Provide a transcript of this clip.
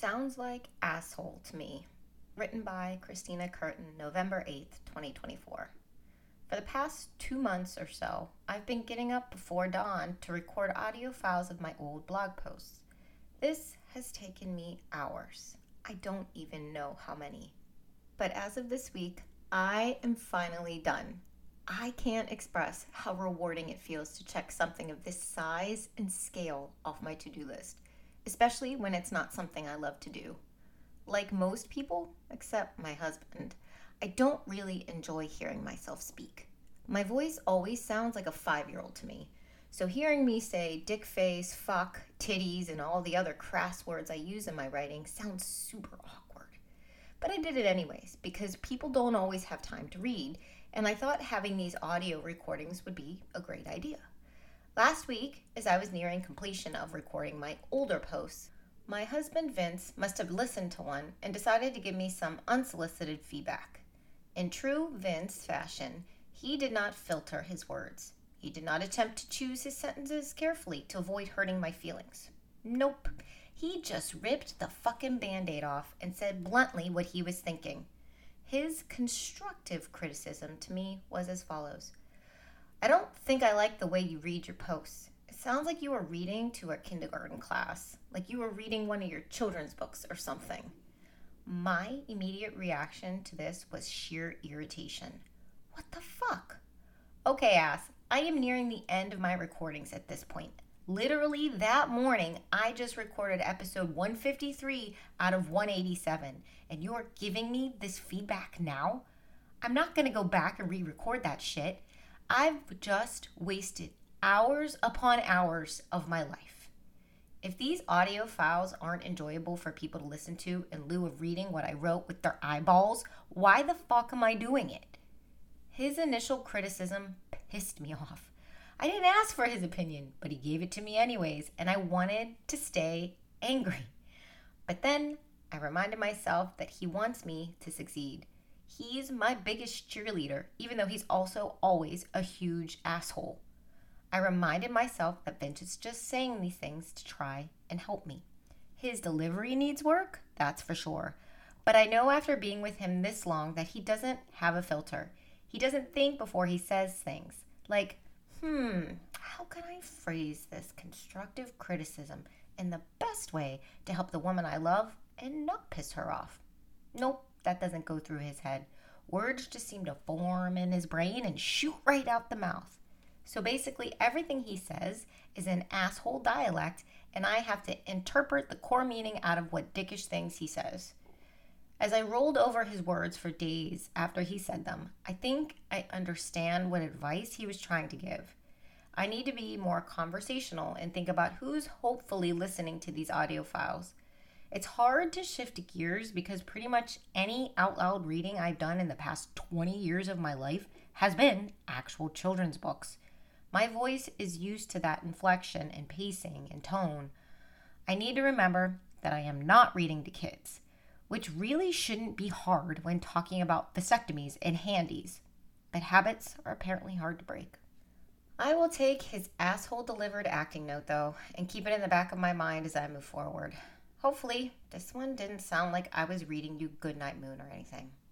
Sounds like asshole to me. Written by Christina Curtin, November 8th, 2024. For the past 2 months or so, I've been getting up before dawn to record audio files of my old blog posts. This has taken me hours. I don't even know how many. But as of this week, I am finally done. I can't express how rewarding it feels to check something of this size and scale off my to-do list, especially when it's not something I love to do. Like most people, except my husband, I don't really enjoy hearing myself speak. My voice always sounds like a 5-year-old to me, so hearing me say dick face, fuck, titties, and all the other crass words I use in my writing sounds super awkward. But I did it anyways, because people don't always have time to read, and I thought having these audio recordings would be a great idea. Last week, as I was nearing completion of recording my older posts, my husband Vince must have listened to one and decided to give me some unsolicited feedback. In true Vince fashion, he did not filter his words. He did not attempt to choose his sentences carefully to avoid hurting my feelings. Nope. He just ripped the fucking Band-Aid off and said bluntly what he was thinking. His constructive criticism to me was as follows. I don't think I like the way you read your posts. It sounds like you were reading to a kindergarten class, like you were reading one of your children's books or something. My immediate reaction to this was sheer irritation. What the fuck? Okay, ass, I am nearing the end of my recordings at this point. Literally that morning, I just recorded episode 153 out of 187, and you are giving me this feedback now? I'm not going to go back and re-record that shit. I've just wasted hours upon hours of my life. If these audio files aren't enjoyable for people to listen to in lieu of reading what I wrote with their eyeballs, why the fuck am I doing it? His initial criticism pissed me off. I didn't ask for his opinion, but he gave it to me anyways, and I wanted to stay angry. But then I reminded myself that he wants me to succeed. He's my biggest cheerleader, even though he's also always a huge asshole. I reminded myself that Vince is just saying these things to try and help me. His delivery needs work, that's for sure. But I know after being with him this long that he doesn't have a filter. He doesn't think before he says things. Like, how can I phrase this constructive criticism in the best way to help the woman I love and not piss her off? Nope, that doesn't go through his head. Words just seem to form in his brain and shoot right out the mouth. So basically everything he says is in asshole dialect, and I have to interpret the core meaning out of what dickish things he says. As I rolled over his words for days after he said them, I think I understand what advice he was trying to give. I need to be more conversational and think about who's hopefully listening to these audio files. It's hard to shift gears because pretty much any out loud reading I've done in the past 20 years of my life has been actual children's books. My voice is used to that inflection and pacing and tone. I need to remember that I am not reading to kids, which really shouldn't be hard when talking about vasectomies and handies, but habits are apparently hard to break. I will take his asshole-delivered acting note, though, and keep it in the back of my mind as I move forward. Hopefully, this one didn't sound like I was reading you Goodnight Moon or anything.